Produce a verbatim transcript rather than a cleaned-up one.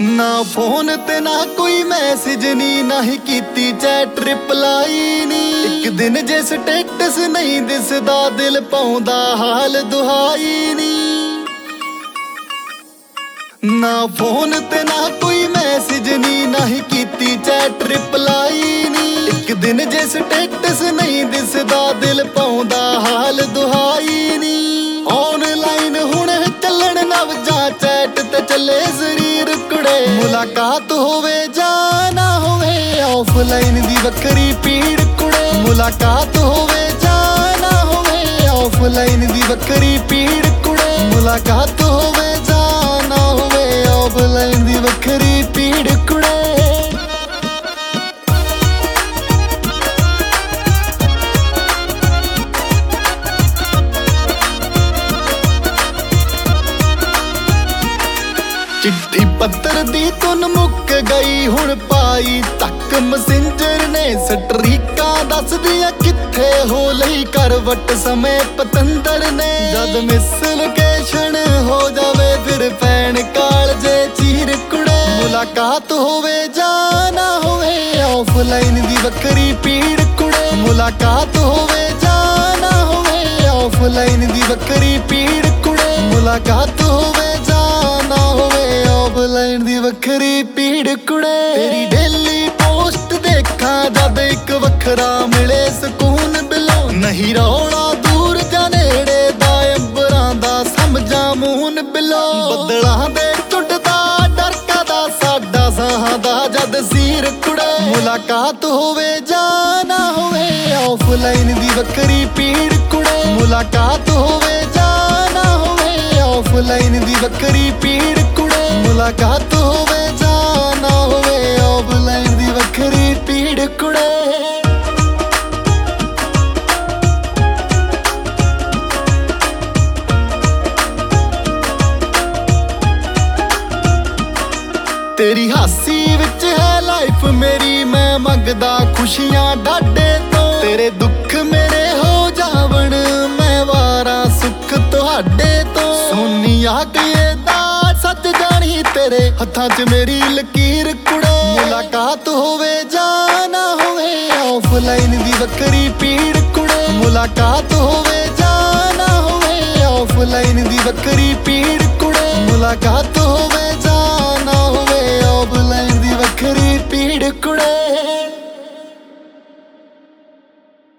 ना फोन ते ना कोई मैसेज नी, ना ही कीती चैट रिप्लाई नी। एक दिन जे स्टेटस नहीं दिसदा दिल पाउंदा हाल दुहाई नी। ना फोन ते ना कोई मैसेज नी, ना ही कीती चैट रिप्लाई नी। एक दिन जे स्टेटस नहीं दिसदा दिल पाउंदा हाल दुहाई नी। ऑनलाइन हुण चलन नव जा चैट ते चले जरीर कुड़े। मुलाकात होवे जां ना होवे ऑफलाइन दी वक्री पीड़ कुड़े। मुलाकात होवे जां ना होवे ऑफलाइन दी वक्री पीड़ कुड़े। मुलाकात होवे जां ना होवे ऑफलाइन दी वक्री पीड़ कुड़े। चिट्ठी पत्तर दी तुन मुक गई हुण पाई तक मैसेंजर ने स्ट्रीकां दस दियां कित्थे हो लई करवट समय पतंदर ने। जद मिस लोकेशन हो जावे फिर पैन कालजे चीर कुड़े। मुलाकात होवे जां ना होवे ऑफलाइन दी वक्री पीड़ कुड़े। मुलाकात होवे जां ना होवे ऑफलाइन दी वक्री पीड़ कुड़े। मुलाकात होवे जां ना होवे ऑफलाइन दी वक्री पीड़ कुड़े। तेरी डेली पोस्ट देखा जद एक वखरा मिले सुकून बिलो। नहीं रौला दूर जा नेड़े दा अंबरां दा समझा मून बिलो। बदलां दे टुटदा डर कादा साडा साहां दा जद सीर कुड़े। मुलाकात होवे जां ना होवे ऑफलाइन दी वक्री पीड़ कुड़े। मुलाकात होवे जां ना होवे ऑफलाइन दी वक्री पीड़ कुड़े। मुलाकात होवे जां ना होवे ऑफलाइन दी वक्री पीड़ कुड़े। तेरी हासी विच है लाइफ मेरी, मैं मंगदा खुशियां डाडे तो। तेरे दुख मेरे हो जावण मैं वारा सुख तुहाडे तो। सोनिया किए दा सच जानी तेरे हत्थां च मेरी लकीर कुड़े। मुलाकात होवे जां ना होवे ऑफलाइन दी वक्री पीड़ कुड़े। मुलाकात होवे जां ना होवे ऑफलाइन दी वक्री पीड़ कुड़े। मुलाकात होवे जां ना होवे ऑफलाइन दी वक्री पीड़ कुड़े।